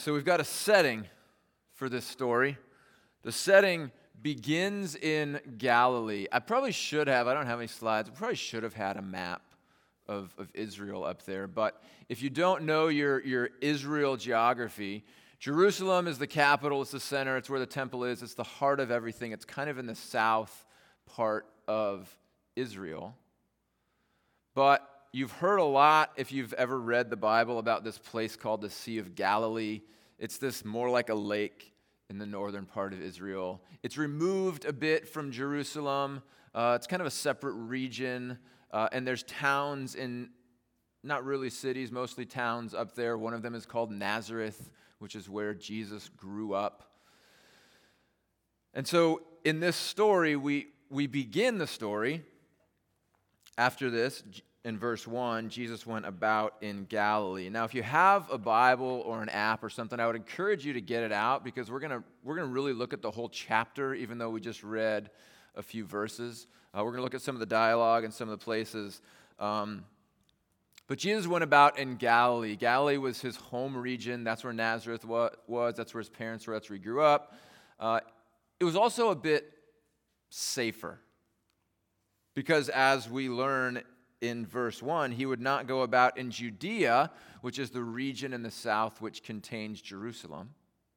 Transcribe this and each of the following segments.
So we've got a setting for this story. The setting begins in Galilee. I don't have any slides. I probably should have had a map of Israel up there. But if you don't know your Israel geography, Jerusalem is the capital, it's the center, it's where the temple is, it's the heart of everything. It's kind of in the south part of Israel. But you've heard a lot, if you've ever read the Bible, about this place called the Sea of Galilee. It's this more like a lake in the northern part of Israel. It's removed a bit from Jerusalem. It's kind of a separate region. And there's towns not really cities, mostly towns up there. One of them is called Nazareth, which is where Jesus grew up. And so in this story, we begin the story after this. In verse 1, Jesus went about in Galilee. Now, if you have a Bible or an app or something, I would encourage you to get it out because we're gonna really look at the whole chapter, even though we just read a few verses. We're going to look at some of the dialogue and some of the places. But Jesus went about in Galilee. Galilee was his home region. That's where Nazareth was. That's where his parents were. That's where he grew up. It was also a bit safer because as we learn in verse 1, he would not go about in Judea, which is the region in the south which contains Jerusalem,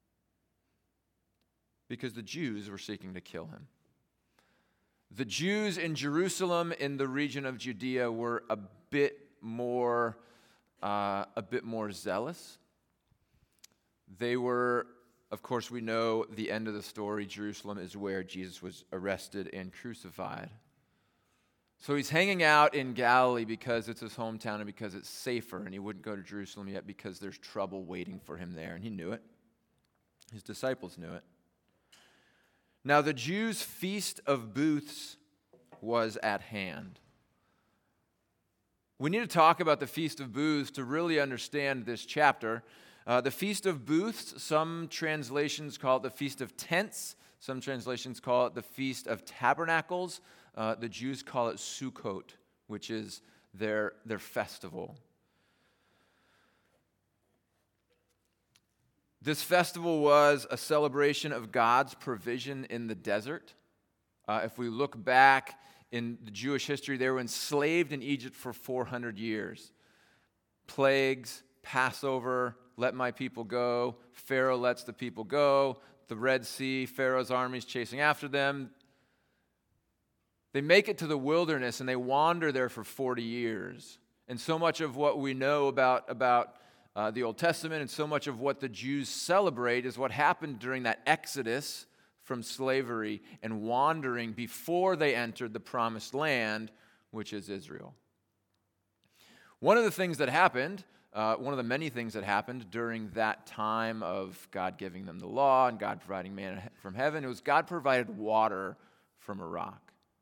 because the Jews were seeking to kill him. The Jews in Jerusalem, in the region of Judea, were a bit more zealous. They were, of course, we know the end of the story. Jerusalem is where Jesus was arrested and crucified. So he's hanging out in Galilee because it's his hometown and because it's safer, and he wouldn't go to Jerusalem yet because there's trouble waiting for him there, and he knew it. His disciples knew it. Now the Jews' Feast of Booths was at hand. We need to talk about the Feast of Booths to really understand this chapter. The Feast of Booths, some translations call it the Feast of Tents. Some translations call it the Feast of Tabernacles. The Jews call it Sukkot, which is their festival. This festival was a celebration of God's provision in the desert. If we look back in the Jewish history, they were enslaved in Egypt for 400 years. Plagues, Passover, let my people go. Pharaoh lets the people go. The Red Sea, Pharaoh's armies chasing after them. They make it to the wilderness and they wander there for 40 years. And so much of what we know about the Old Testament and so much of what the Jews celebrate is what happened during that exodus from slavery and wandering before they entered the promised land, which is Israel. One of the things that happened, one of the many things that happened during that time of God giving them the law and God providing manna from heaven, it was God provided water from a rock.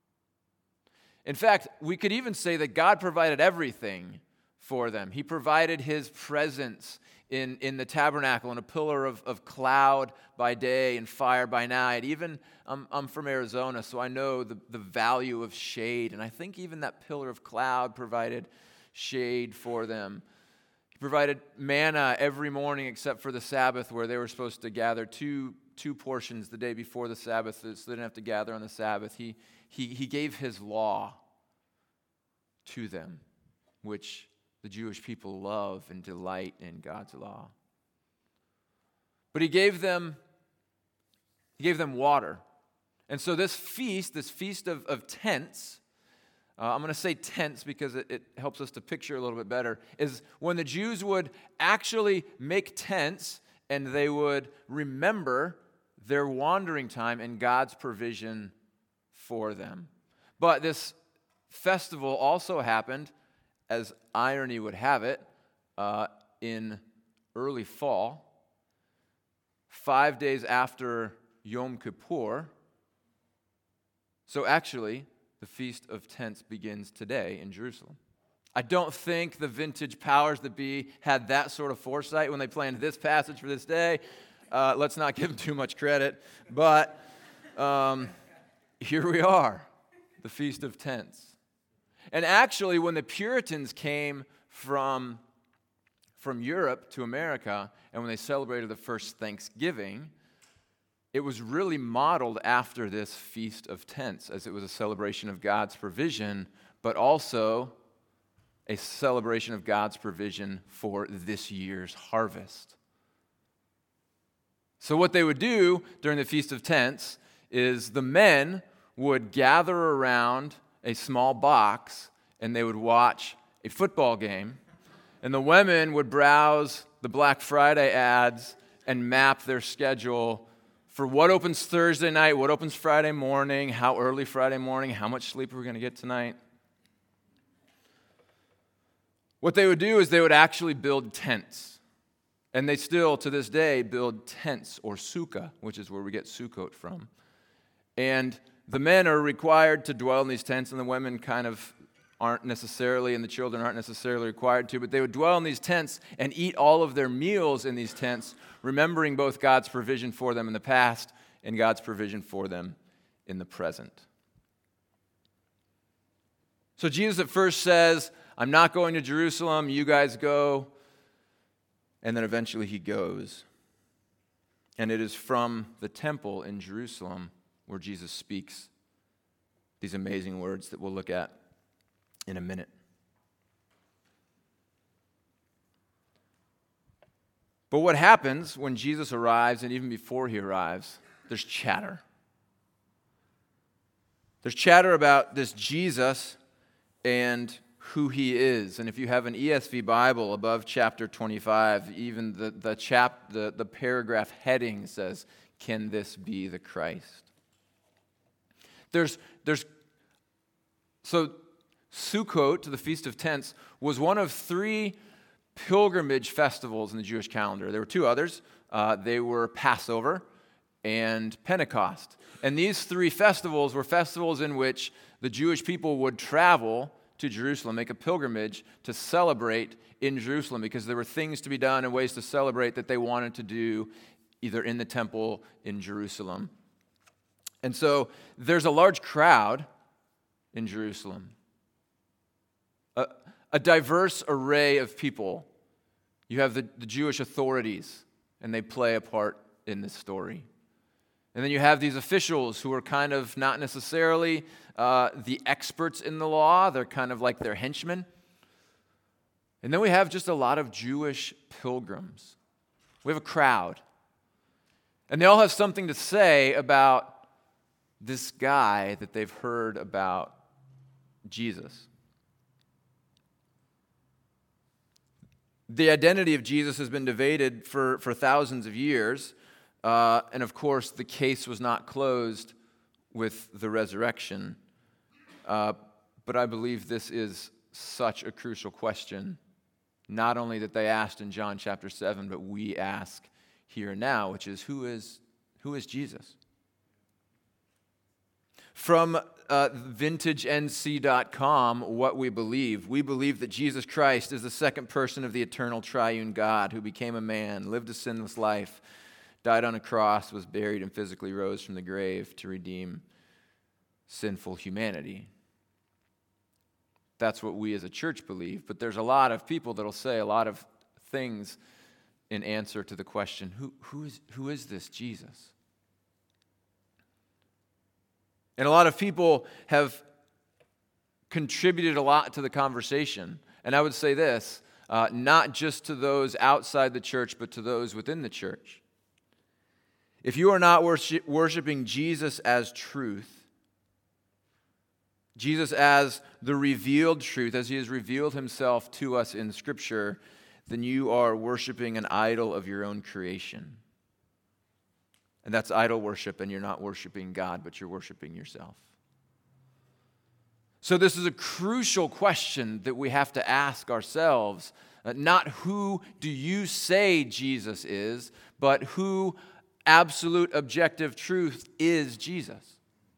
In fact, we could even say that God provided everything for them. He provided his presence in the tabernacle in a pillar of cloud by day and fire by night. Even, I'm from Arizona, so I know the value of shade. And I think even that pillar of cloud provided shade for them. He provided manna every morning except for the Sabbath, where they were supposed to gather two portions the day before the Sabbath, so they didn't have to gather on the Sabbath. He gave his law to them, which the Jewish people love and delight in God's law. But he gave them water. And so this feast of tents, I'm going to say tents because it helps us to picture a little bit better, is when the Jews would actually make tents and they would remember their wandering time and God's provision for them. But this festival also happened, as irony would have it, in early fall, 5 days after Yom Kippur. So actually, the Feast of Tents begins today in Jerusalem. I don't think the vintage powers that be had that sort of foresight when they planned this passage for this day. Let's not give them too much credit. But here we are, the Feast of Tents. And actually, when the Puritans came from Europe to America, and when they celebrated the first Thanksgiving, it was really modeled after this Feast of Tents, as it was a celebration of God's provision, but also a celebration of God's provision for this year's harvest. So what they would do during the Feast of Tents is the men would gather around a small box and they would watch a football game, and the women would browse the Black Friday ads and map their schedule for what opens Thursday night, what opens Friday morning, how early Friday morning, how much sleep are we going to get tonight. What they would do is they would actually build tents. And they still, to this day, build tents, or sukkah, which is where we get Sukkot from. And the men are required to dwell in these tents, and the women kind of aren't necessarily, and the children aren't necessarily required to, but they would dwell in these tents and eat all of their meals in these tents, remembering both God's provision for them in the past and God's provision for them in the present. So Jesus at first says, I'm not going to Jerusalem, you guys go. And then eventually he goes. And it is from the temple in Jerusalem where Jesus speaks these amazing words that we'll look at in a minute. But what happens when Jesus arrives, and even before he arrives, there's chatter. There's chatter about this Jesus and who he is. And if you have an ESV Bible above chapter 25, even the paragraph heading says, "Can this be the Christ?" So Sukkot, the Feast of Tents, was one of 3 pilgrimage festivals in the Jewish calendar. There were 2 others. They were Passover and Pentecost. And these 3 festivals were festivals in which the Jewish people would travel to Jerusalem, make a pilgrimage to celebrate in Jerusalem, because there were things to be done and ways to celebrate that they wanted to do either in the temple in Jerusalem. And so there's a large crowd in Jerusalem. A diverse array of people. You have the Jewish authorities, and they play a part in this story. And then you have these officials who are kind of not necessarily the experts in the law. They're kind of like their henchmen. And then we have just a lot of Jewish pilgrims. We have a crowd. And they all have something to say about this guy that they've heard about, Jesus. The identity of Jesus has been debated for thousands of years. And of course, the case was not closed with the resurrection. But I believe this is such a crucial question, not only that they asked in John chapter 7, but we ask here and now, which is, who is Jesus? From vintagenc.com, what we believe that Jesus Christ is the second person of the eternal triune God who became a man, lived a sinless life, died on a cross, was buried, and physically rose from the grave to redeem sinful humanity. That's what we as a church believe, but there's a lot of people that'll say a lot of things in answer to the question, who is this Jesus? And a lot of people have contributed a lot to the conversation. And I would say this, not just to those outside the church, but to those within the church. If you are not worshiping Jesus as truth, Jesus as the revealed truth, as he has revealed himself to us in Scripture, then you are worshiping an idol of your own creation. And that's idol worship, and you're not worshiping God, but you're worshiping yourself. So this is a crucial question that we have to ask ourselves. Not who do you say Jesus is, but who absolute objective truth is Jesus.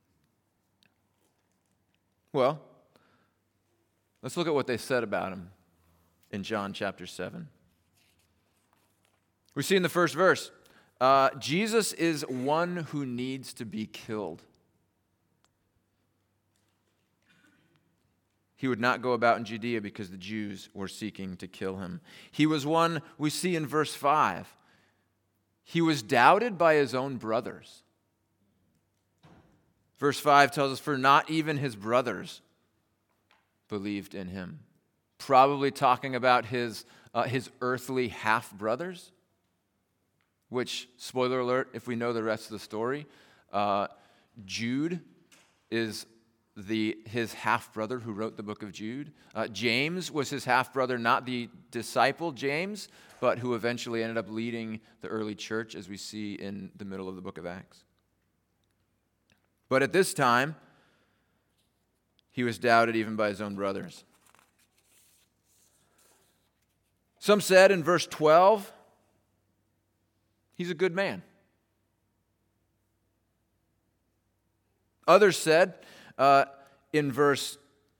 Well, let's look at what they said about him in John chapter 7. We see in the first verse, Jesus is one who needs to be killed. He would not go about in Judea because the Jews were seeking to kill him. He was one, we see in verse 5, He was doubted by his own brothers. Verse 5 tells us, for not even his brothers believed in him. Probably talking about his earthly half-brothers, which, spoiler alert, if we know the rest of the story, Jude is his half-brother who wrote the book of Jude. James was his half-brother, not the disciple James, but who eventually ended up leading the early church, as we see in the middle of the book of Acts. But at this time, he was doubted even by his own brothers. Some said in verse 12, he's a good man. Others said in verse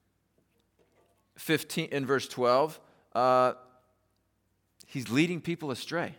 15, in verse 12, he's leading people astray.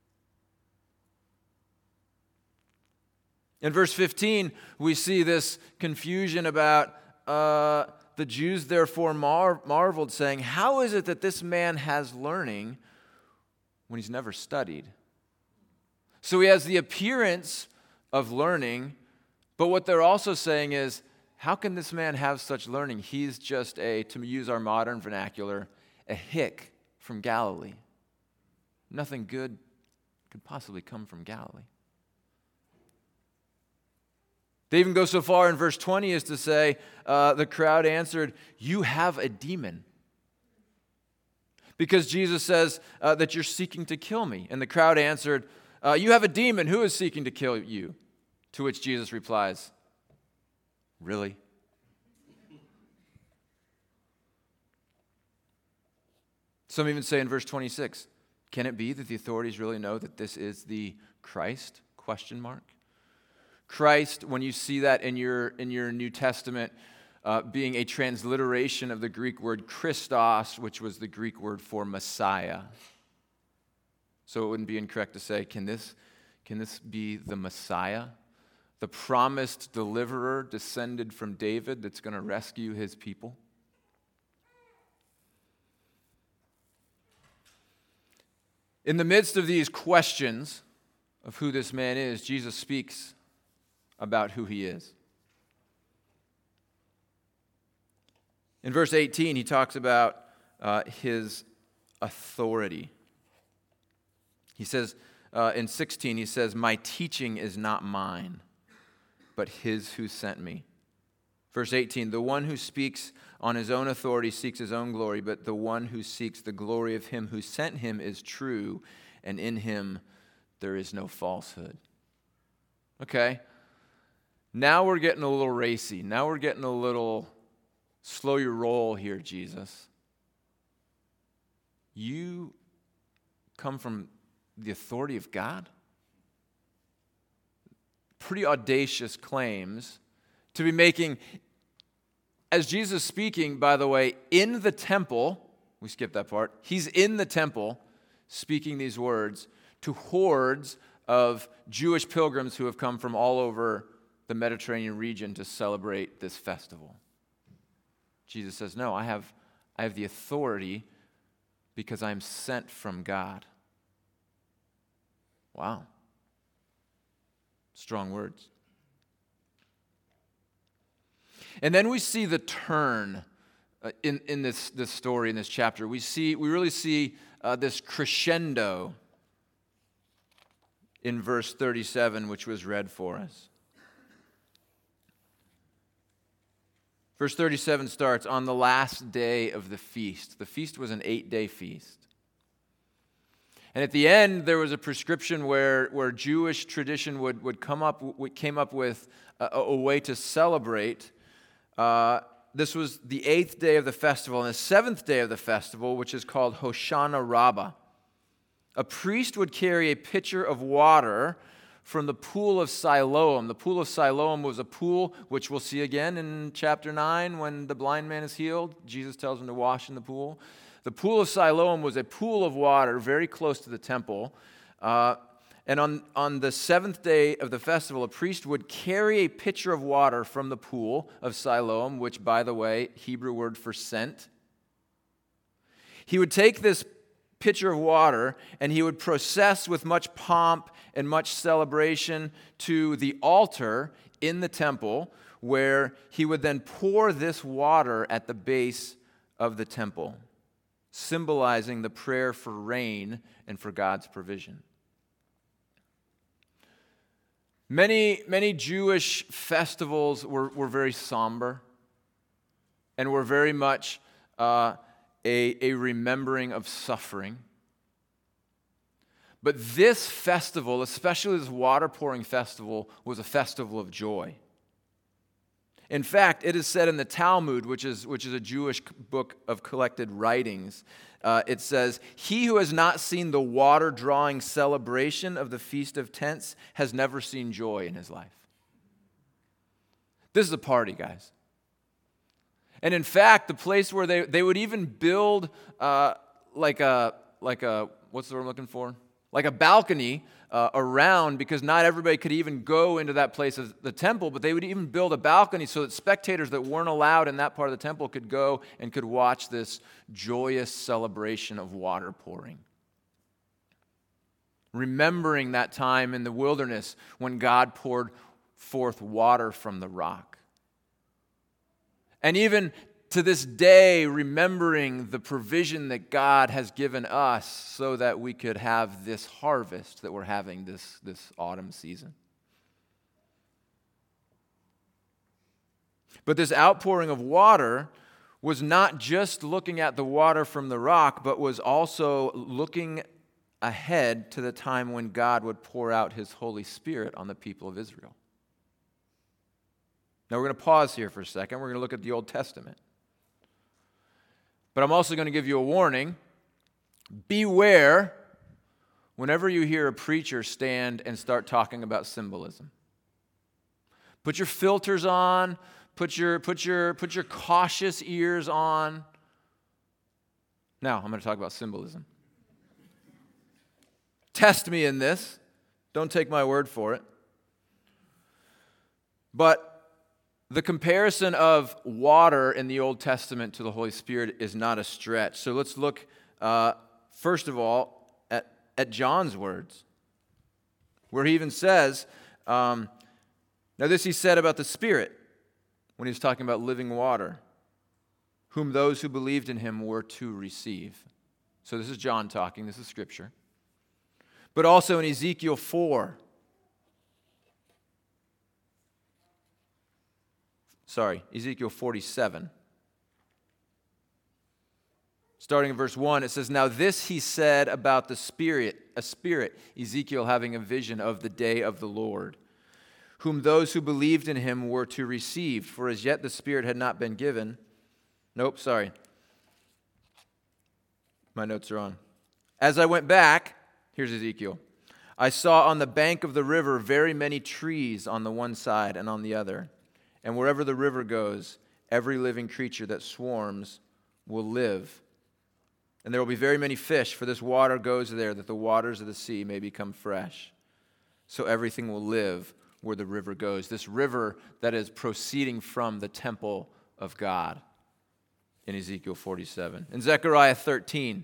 In verse 15, we see this confusion about the Jews therefore marveled, saying, how is it that this man has learning when he's never studied? So he has the appearance of learning, but what they're also saying is, how can this man have such learning? He's just to use our modern vernacular, a hick from Galilee. Nothing good could possibly come from Galilee. They even go so far in verse 20 as to say, the crowd answered, you have a demon. Because Jesus says that you're seeking to kill me. And the crowd answered, you have a demon. Who is seeking to kill you? To which Jesus replies, really? Some even say in verse 26, can it be that the authorities really know that this is the Christ? ? Christ, when you see that in your New Testament, being a transliteration of the Greek word Christos, which was the Greek word for Messiah. So it wouldn't be incorrect to say, can this be the Messiah? The promised deliverer descended from David that's going to rescue his people? In the midst of these questions of who this man is, Jesus speaks about who he is. In verse 18, he talks about his authority. He says, in 16, he says, my teaching is not mine, but his who sent me. Verse 18, the one who speaks on his own authority seeks his own glory, but the one who seeks the glory of him who sent him is true, and in him there is no falsehood. Okay? Now we're getting a little racy. Now we're getting a little slow your roll here, Jesus. You come from the authority of God? Pretty audacious claims to be making, as Jesus speaking, by the way, in the temple, we skipped that part, he's in the temple speaking these words to hordes of Jewish pilgrims who have come from all over the Mediterranean region to celebrate this festival. Jesus says, no, I have the authority because I'm sent from God. Wow. Strong words. And then we see the turn in this story, in this chapter. We really see this crescendo in verse 37, which was read for us. Verse 37 starts, on the last day of the feast. The feast was an 8-day feast. And at the end, there was a prescription where Jewish tradition came up with a way to celebrate. This was the 8th day of the festival. And the 7th day of the festival, which is called Hoshana Rabbah, a priest would carry a pitcher of water from the pool of Siloam. The pool of Siloam was a pool which we'll see again in chapter 9 when the blind man is healed. Jesus tells him to wash in the pool. The pool of Siloam was a pool of water very close to the temple. And on the 7th day of the festival, a priest would carry a pitcher of water from the pool of Siloam, which, by the way, Hebrew word for sent. He would take this pitcher of water, and he would process with much pomp and much celebration to the altar in the temple, where he would then pour this water at the base of the temple, symbolizing the prayer for rain and for God's provision. Many Jewish festivals were very somber and were very much a remembering of suffering. But this festival, especially this water pouring festival, was a festival of joy. In fact, it is said in the Talmud, which is a Jewish book of collected writings, it says, "He who has not seen the water-drawing celebration of the Feast of Tents has never seen joy in his life." This is a party, guys. And in fact, the place where they would even build like a what's the word I'm looking for? Like a balcony around, because not everybody could even go into that place of the temple, but they would even build a balcony so that spectators that weren't allowed in that part of the temple could go and could watch this joyous celebration of water pouring. Remembering that time in the wilderness when God poured forth water from the rock. And even to this day, remembering the provision that God has given us so that we could have this harvest that we're having this autumn season. But this outpouring of water was not just looking at the water from the rock, but was also looking ahead to the time when God would pour out his Holy Spirit on the people of Israel. Now we're going to pause here for a second. We're going to look at the Old Testament. But I'm also going to give you a warning. Beware whenever you hear a preacher stand and start talking about symbolism. Put your filters on, put your cautious ears on. Now, I'm going to talk about symbolism. Test me in this. Don't take my word for it. But the comparison of water in the Old Testament to the Holy Spirit is not a stretch. So let's look, first of all, at John's words, where he even says, now this he said about the Spirit when he was talking about living water, whom those who believed in him were to receive. So this is John talking, this is Scripture. But also in Ezekiel 4, Ezekiel 47. Starting in verse 1, it says, "Now this he said about the Spirit, Ezekiel having a vision of the day of the Lord, whom those who believed in him were to receive, for as yet the Spirit had not been given." My notes are on. "As I went back," here's Ezekiel, "I saw on the bank of the river very many trees on the one side and on the other. And wherever the river goes, every living creature that swarms will live. And there will be very many fish, for this water goes there, that the waters of the sea may become fresh. So everything will live where the river goes." This river that is proceeding from the temple of God in Ezekiel 47. In Zechariah 13,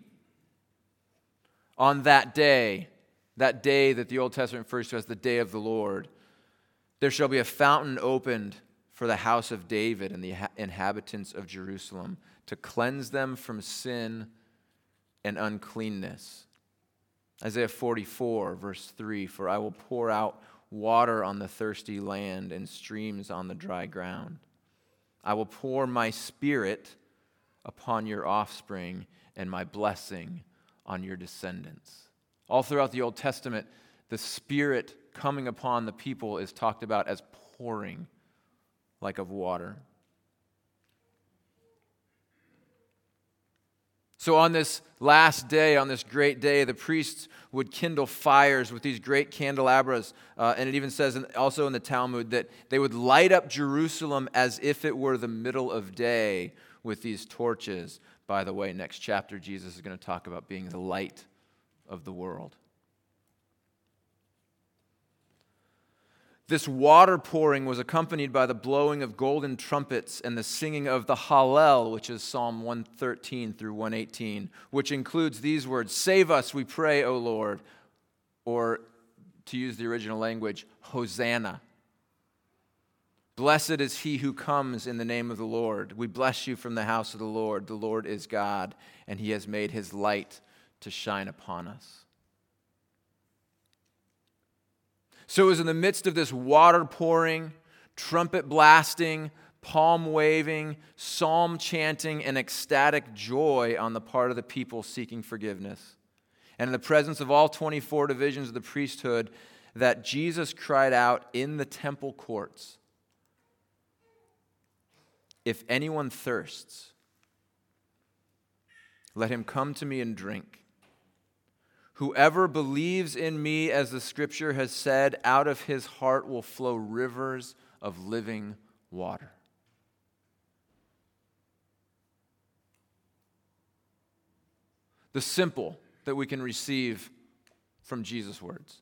"On that day that the Old Testament refers to as the day of the Lord, there shall be a fountain opened for the house of David and the inhabitants of Jerusalem, to cleanse them from sin and uncleanness." Isaiah 44, verse 3, "For I will pour out water on the thirsty land and streams on the dry ground. I will pour my Spirit upon your offspring and my blessing on your descendants." All throughout the Old Testament, the Spirit coming upon the people is talked about as pouring like of water. So on this last day, on this great day, the priests would kindle fires with these great candelabras. And it even says also in the Talmud that they would light up Jerusalem as if it were the middle of day with these torches. By the way, next chapter, Jesus is going to talk about being the light of the world. This water pouring was accompanied by the blowing of golden trumpets and the singing of the Hallel, which is Psalm 113 through 118, which includes these words, "Save us, we pray, O Lord," or to use the original language, Hosanna. "Blessed is he who comes in the name of the Lord. We bless you from the house of the Lord. The Lord is God, and he has made his light to shine upon us." So it was in the midst of this water pouring, trumpet blasting, palm waving, psalm chanting, and ecstatic joy on the part of the people seeking forgiveness, and in the presence of all 24 divisions of the priesthood, that Jesus cried out in the temple courts, "If anyone thirsts, let him come to me and drink. Whoever believes in me, as the scripture has said, out of his heart will flow rivers of living water." The simple that we can receive from Jesus' words.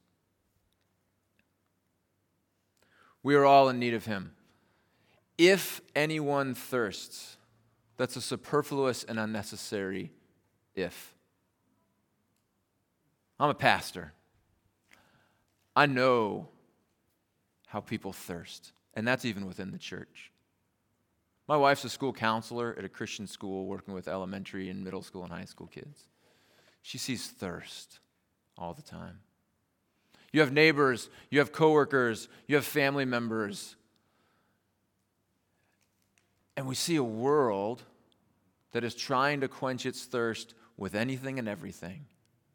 We are all in need of him. If anyone thirsts, that's a superfluous and unnecessary if. I'm a pastor. I know how people thirst, and that's even within the church. My wife's a school counselor at a Christian school working with elementary and middle school and high school kids. She sees thirst all the time. You have neighbors, you have coworkers, you have family members, and we see a world that is trying to quench its thirst with anything and everything.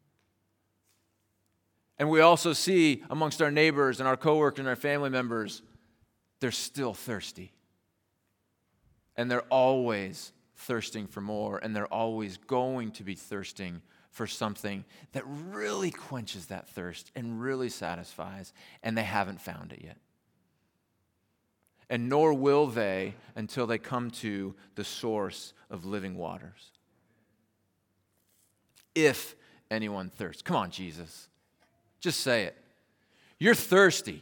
And we also see amongst our neighbors and our coworkers and our family members, they're still thirsty. And they're always thirsting for more, and they're always going to be thirsting for something that really quenches that thirst and really satisfies, and they haven't found it yet. And nor will they until they come to the source of living waters. If anyone thirsts. Come on, Jesus. Just say it. You're thirsty.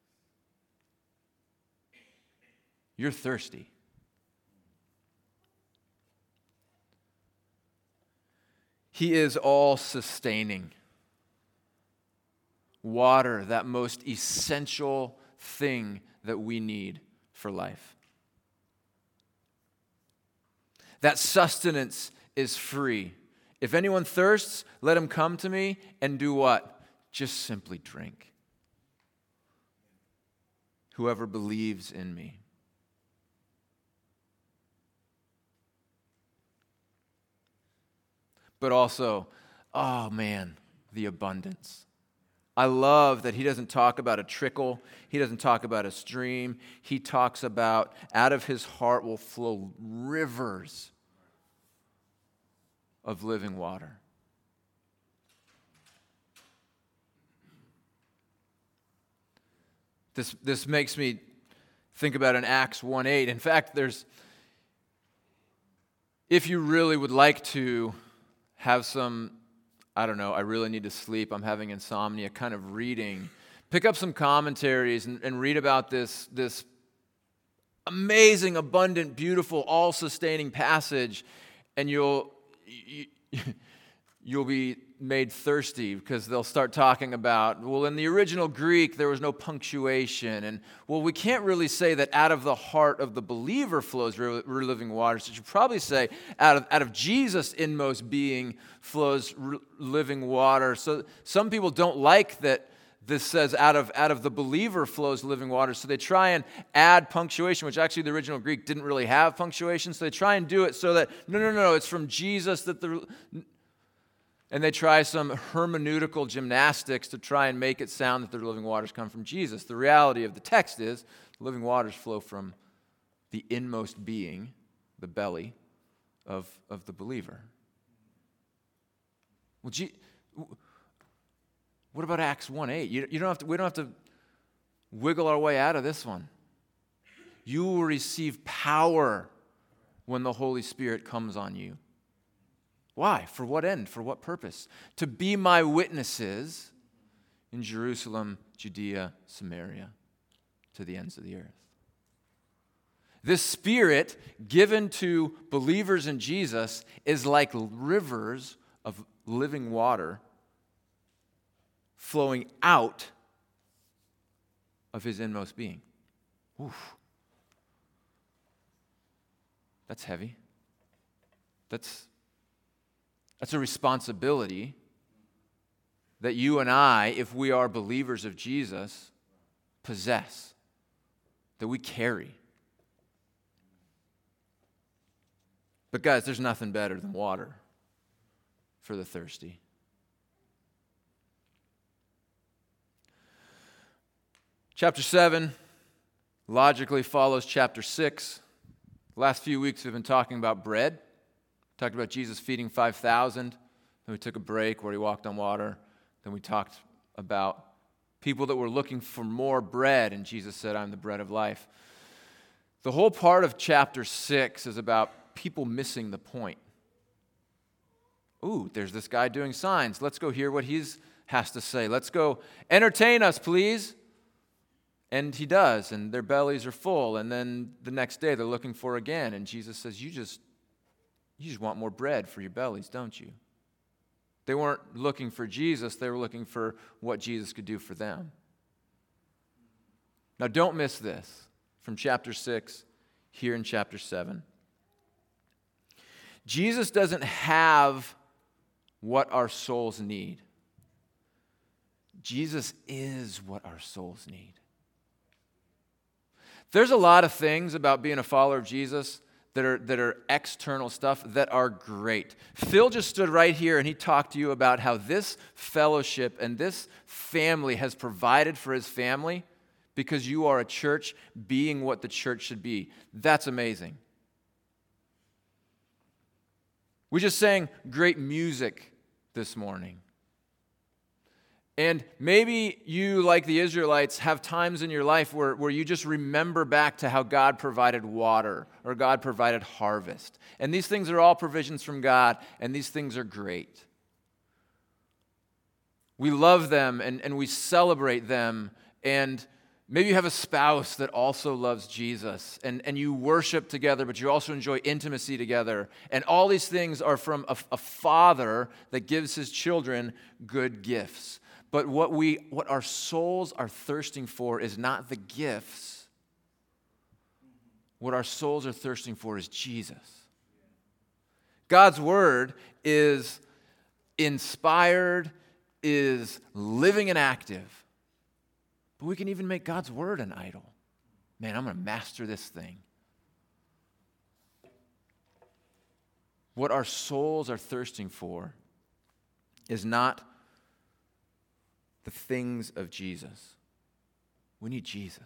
You're thirsty. He is all sustaining. Water, that most essential thing that we need for life. That sustenance is free. If anyone thirsts, let him come to me and do what? Just simply drink. Whoever believes in me. But also, oh man, the abundance. I love that he doesn't talk about a trickle. He doesn't talk about a stream. He talks about out of his heart will flow rivers of living water. This makes me think about in Acts 1:8. In fact, if you really would like to have some, I don't know, I really need to sleep, I'm having insomnia kind of reading, pick up some commentaries and read about this amazing, abundant, beautiful, all-sustaining passage, and you'll be made thirsty because they'll start talking about, well, in the original Greek, there was no punctuation. And, well, we can't really say that out of the heart of the believer flows living water. So you should probably say out of Jesus' inmost being flows living water. So some people don't like that this says out of the believer flows living water. So they try and add punctuation, which actually the original Greek didn't really have punctuation. So they try and do it so that, no, it's from Jesus that and they try some hermeneutical gymnastics to try and make it sound that the living waters come from Jesus. The reality of the text is the living waters flow from the inmost being, the belly of the believer. Well, what about Acts 1:8? We don't have to wiggle our way out of this one. You will receive power when the Holy Spirit comes on you. Why? For what end? For what purpose? To be my witnesses in Jerusalem, Judea, Samaria, to the ends of the earth. This Spirit given to believers in Jesus is like rivers of living water flowing out of his inmost being. Oof. That's heavy. That's a responsibility that you and I, if we are believers of Jesus, possess, that we carry. But guys, there's nothing better than water for the thirsty. Chapter 7 logically follows chapter 6. The last few weeks we've been talking about bread. Talked about Jesus feeding 5,000. Then we took a break where he walked on water. Then we talked about people that were looking for more bread, and Jesus said, I'm the bread of life. The whole part of chapter 6 is about people missing the point. Ooh, there's this guy doing signs. Let's go hear what he has to say. Let's go entertain us, please. And he does, and their bellies are full. And then the next day they're looking for again. And Jesus says, you just want more bread for your bellies, don't you? They weren't looking for Jesus. They were looking for what Jesus could do for them. Now don't miss this from chapter 6 here in chapter 7. Jesus doesn't have what our souls need. Jesus is what our souls need. There's a lot of things about being a follower of Jesus that are external stuff that are great. Phil just stood right here and he talked to you about how this fellowship and this family has provided for his family because you are a church being what the church should be. That's amazing. We just sang great music this morning. And maybe you, like the Israelites, have times in your life where you just remember back to how God provided water or God provided harvest. And these things are all provisions from God, and these things are great. We love them and we celebrate them. And maybe you have a spouse that also loves Jesus, and you worship together, but you also enjoy intimacy together. And all these things are from a father that gives his children good gifts. But what our souls are thirsting for is not the gifts. What our souls are thirsting for is Jesus. God's word is inspired, is living and active. But we can even make God's word an idol. Man, I'm going to master this thing. What our souls are thirsting for is not the things of Jesus. We need Jesus.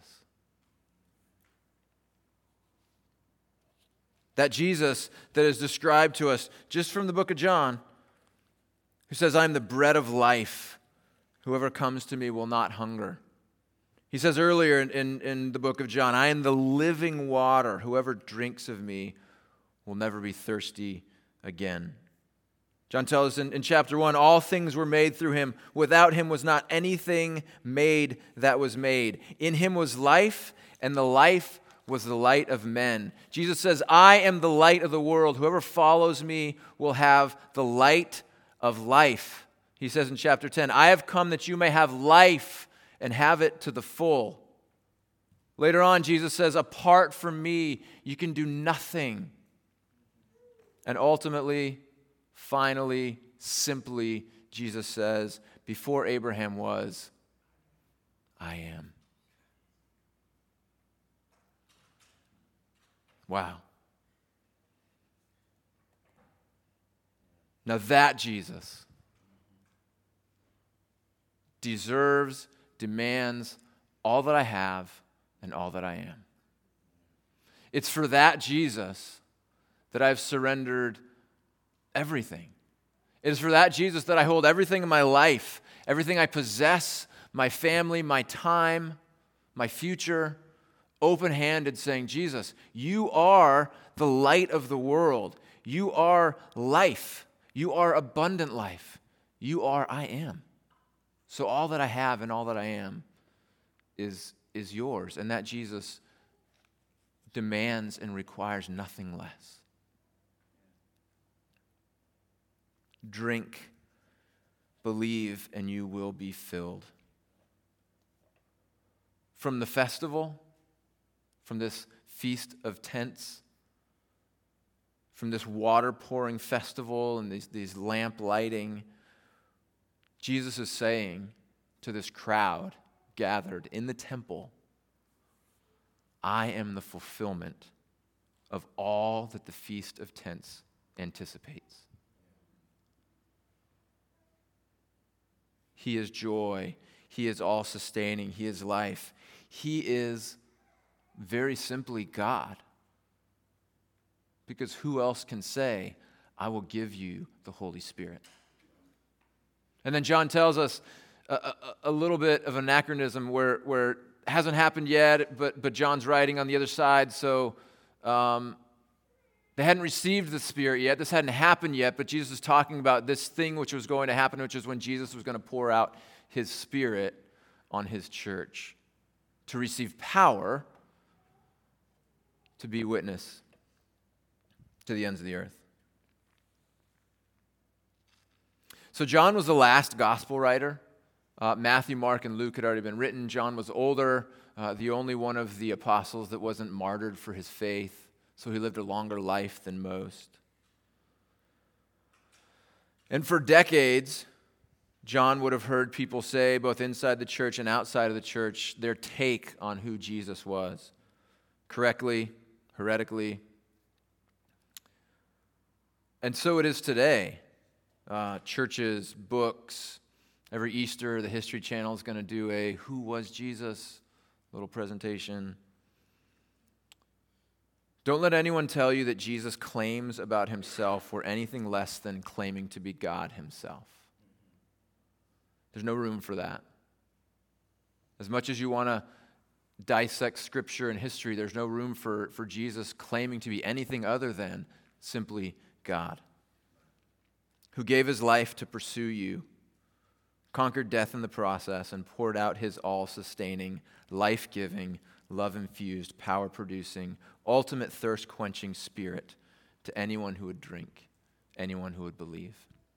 That Jesus that is described to us just from the book of John, who says, I am the bread of life. Whoever comes to me will not hunger. He says earlier in the book of John, I am the living water. Whoever drinks of me will never be thirsty again. John tells us in chapter 1, all things were made through him. Without him was not anything made that was made. In him was life, and the life was the light of men. Jesus says, I am the light of the world. Whoever follows me will have the light of life. He says in chapter 10, I have come that you may have life and have it to the full. Later on, Jesus says, apart from me, you can do nothing. And ultimately, finally, simply, Jesus says, before Abraham was, I am. Wow. Now that Jesus deserves, demands all that I have and all that I am. It's for that Jesus that I've surrendered everything. It is for that Jesus that I hold everything in my life, everything I possess, my family, my time, my future, open-handed, saying, Jesus, you are the light of the world. You are life. You are abundant life. You are I am. So all that I have and all that I am is is yours, and that Jesus demands and requires nothing less. Drink, believe, and you will be filled. From the festival, from this Feast of Tents, from this water pouring festival and these lamp lighting, Jesus is saying to this crowd gathered in the temple, I am the fulfillment of all that the Feast of Tents anticipates. He is joy. He is all sustaining. He is life. He is very simply God. Because who else can say, I will give you the Holy Spirit? And then John tells us a little bit of anachronism where it hasn't happened yet, but John's writing on the other side, so they hadn't received the Spirit yet. This hadn't happened yet, but Jesus is talking about this thing which was going to happen, which is when Jesus was going to pour out his Spirit on his church to receive power to be witness to the ends of the earth. So John was the last gospel writer. Matthew, Mark, and Luke had already been written. John was older, the only one of the apostles that wasn't martyred for his faith, so he lived a longer life than most. And for decades, John would have heard people say, both inside the church and outside of the church, their take on who Jesus was, correctly, heretically. And so it is today. Churches, books, every Easter, the History Channel is going to do a Who Was Jesus? Little presentation. Don't let anyone tell you that Jesus' claims about himself were anything less than claiming to be God himself. There's no room for that. As much as you want to dissect Scripture and history, there's no room for Jesus claiming to be anything other than simply God, who gave his life to pursue you, conquered death in the process, and poured out his all-sustaining, life-giving, love-infused, power-producing, ultimate thirst-quenching Spirit to anyone who would drink, anyone who would believe.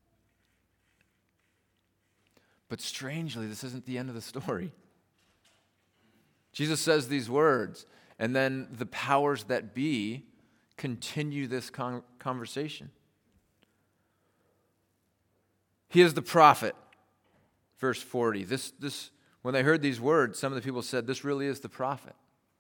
But strangely, this isn't the end of the story. Jesus says these words, and then the powers that be continue this conversation. He is the prophet. Verse 40. This when they heard these words, some of the people said, this really is the prophet.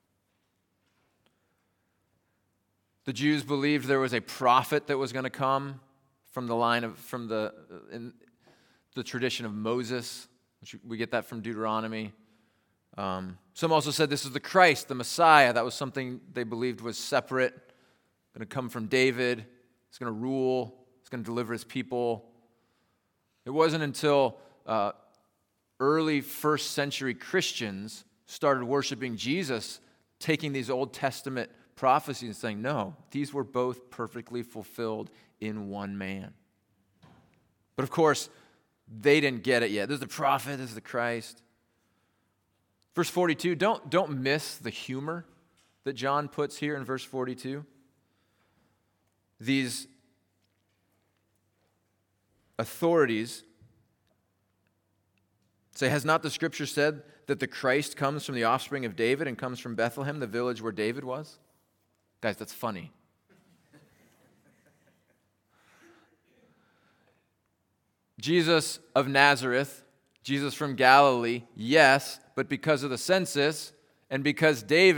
The Jews believed there was a prophet that was going to come from the tradition of Moses, which we get that from Deuteronomy. Some also said this is the Christ, the Messiah. That was something they believed was separate, going to come from David. He's going to rule. He's going to deliver his people. It wasn't until early first century Christians started worshiping Jesus, taking these Old Testament prophecies and saying, no, these were both perfectly fulfilled in one man. But of course, they didn't get it yet. This is the prophet, this is the Christ. Verse 42, don't miss the humor that John puts here in verse 42. These authorities say, has not the Scripture said that the Christ comes from the offspring of David and comes from Bethlehem, the village where David was? Guys, that's funny. Jesus of Nazareth, Jesus from Galilee, yes, but because of the census and because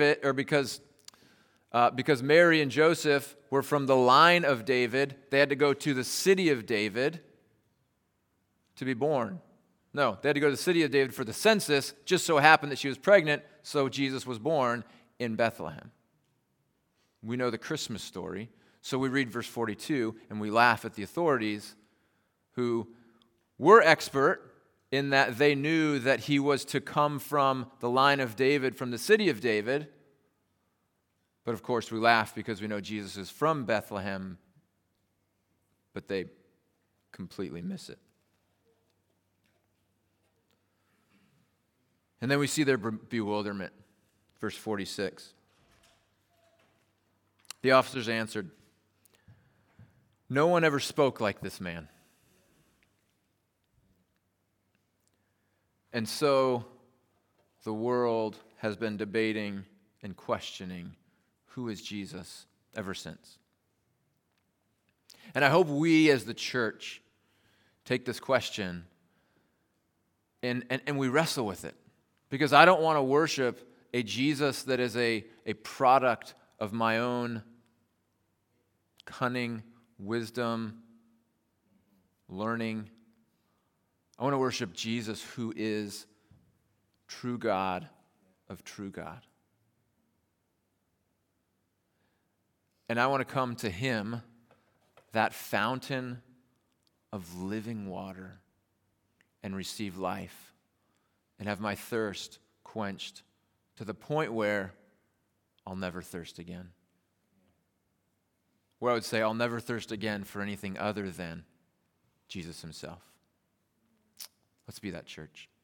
Mary and Joseph were from the line of David, they had to go to the city of David to be born. No, they had to go to the city of David for the census. Just so happened that she was pregnant, so Jesus was born in Bethlehem. We know the Christmas story, so we read verse 42 and we laugh at the authorities who were expert in that they knew that he was to come from the line of David, from the city of David. But of course we laugh because we know Jesus is from Bethlehem, but they completely miss it. And then we see their bewilderment. Verse 46. The officers answered, "No one ever spoke like this man." And so the world has been debating and questioning who is Jesus ever since. And I hope we as the church take this question and we wrestle with it. Because I don't want to worship a Jesus that is a product of my own cunning, wisdom, learning. I want to worship Jesus, who is true God of true God. And I want to come to him, that fountain of living water, and receive life and have my thirst quenched to the point where I'll never thirst again. Where I would say I'll never thirst again for anything other than Jesus himself. Let's be that church.